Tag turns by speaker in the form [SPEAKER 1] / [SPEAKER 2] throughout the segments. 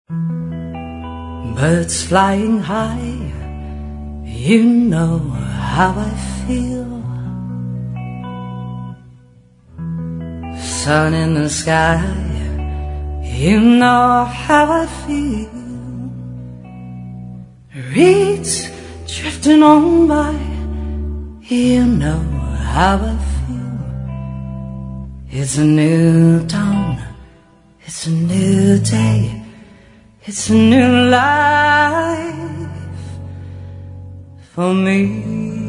[SPEAKER 1] Birds flying high, you know how I feel. Sun in the sky, you know how I feel. Reeds drifting on by, you know how I feel. It's a new dawn, it's a new day, it's a new life for me.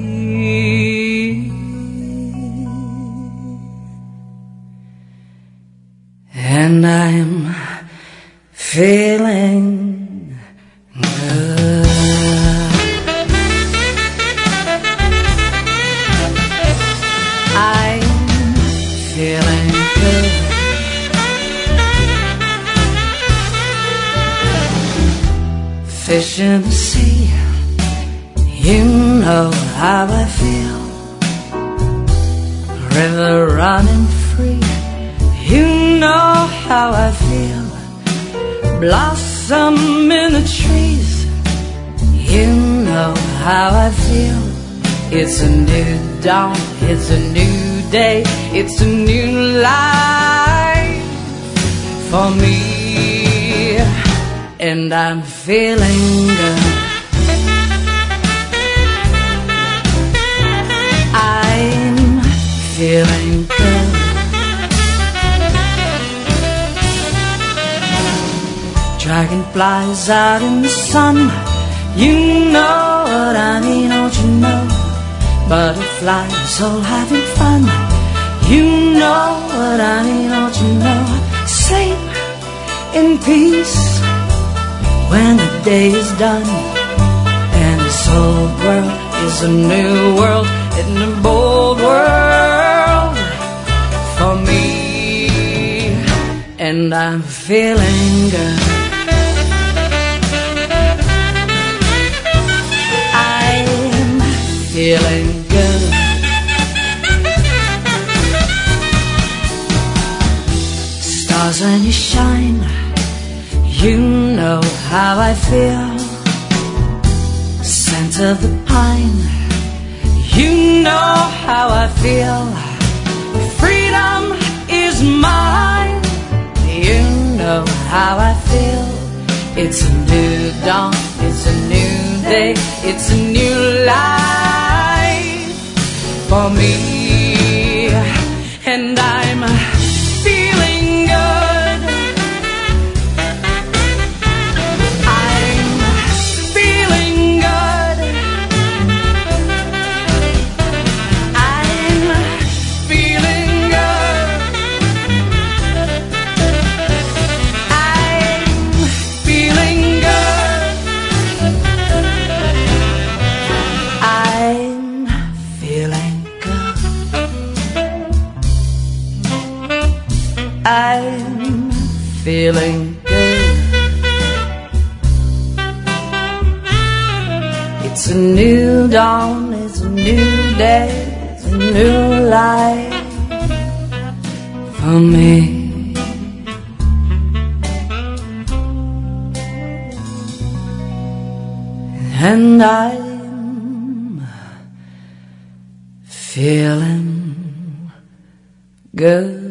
[SPEAKER 1] And I'm feeling good. I'm feeling good. Fish in the sea, you know how I feel. River running free, you know how I feel. Blossom in the trees, you know how I feel. It's a new dawn, it's a new day, it's a new life for me. And I'm feeling good. I'm feeling good. Dragonflies out in the sun, you know what I mean, don't you know? Butterflies all having fun, you know what I mean, don't you know? Sleep in peace when the day is done, and this old world is a new world, and a bold world for me. And I'm feeling good. I'm feeling good. Stars when you shine, you know how I feel. Scent of the pine, you know how I feel. Freedom is mine, you know how I feel. It's a new dawn, it's a new day, it's a new life for me. And I'm feeling good. I'm feeling good. It's a new dawn, it's a new day, it's a new life for me. And I'm feeling good.